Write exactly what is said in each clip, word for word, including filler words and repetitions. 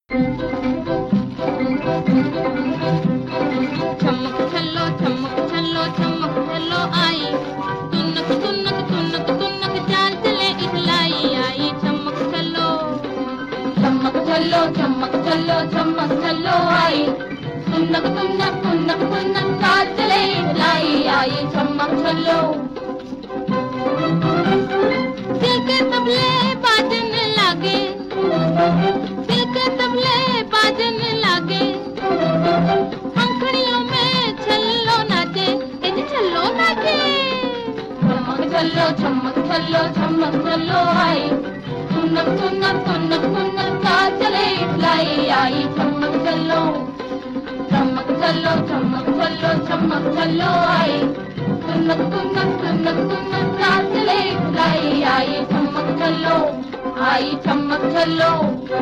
चमक छल्लो चमक छल्लो चमक छल्लो आई, तुनक तुनक तुनक तुनक चाल चले इखलाई आई। चमक छल्लो चमक छल्लो चमक छल्लो चमक छल्लो आई, तुनक तुनक तुनक तुनक चाल चले इखलाई आई। चमक छल्लो दिल के तबले बाजने लागे, दिल के तबले बाजने लागे, पंखड़ियों में छल्लो नाचे, एक छल्लो नाचे। चमक छल्लो चमक छल्लो चमक छल्लो आई, तुनक तुनक तुनक तुनक चाल चले इखलाई आई। चमक छल्लो चमक छल्लो चमक छल्लो चमक छल्लो आई, तुनक तुनक तुनक तुनक चाल चले इखलाई आई। चमक छल्लो आई चमक छल्लो।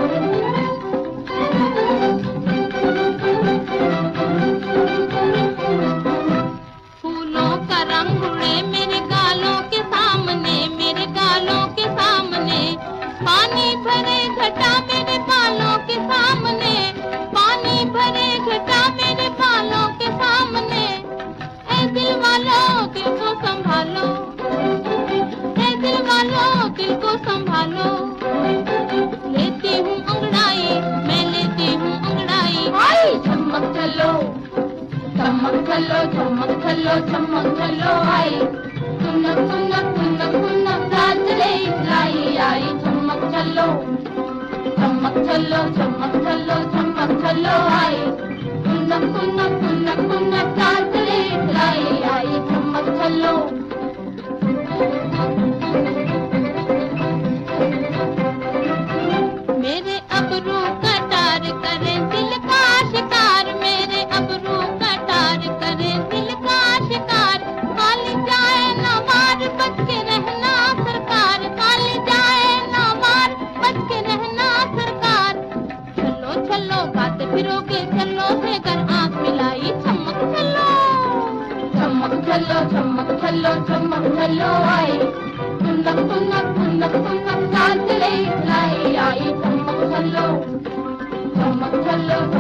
फूलों का रंग उड़े मेरे गालों के सामने, मेरे गालों के सामने, पानी भरे घटा मेरे बालों के सामने, पानी भरे घटा मेरे बालों के सामने। ऐ दिल वालों दिल को संभालो, ऐ दिल वालों दिल को संभालो, लेती हूँ अंगड़ाई मैं लेती हूँ अंगड़ाई। आई चमक छल्लो चमक छल्लो चमक छल्लो चमक छल्लो आई, तुनक तुनक तुनक तुनक चाल चले इखलाई आई। चमक छल्लो चमक छल्लो चमक छल्लो चमक छल्लो आई, तुनक तुनक तुनक तुनक चाल चले इखलाई आई। चमक छल्लो मेरे अबरू कटार करे दिल का शिकार, मेरे अबरू कटार करे दिल का शिकार। काली जाए न मार बच के रहना सरकार, काली जाए न मार बच के रहना सरकार। छल्लो छल्लो बात फिरोगे छल्लो से कर आंख मिलाई। चमक छल्लो चमक छल्लो चमक छल्लो चमक छल्लो आई, तुनक तुनक तुनक तुनक चाल चले इखलाई आई। चमक छल्लो चमक छल्लो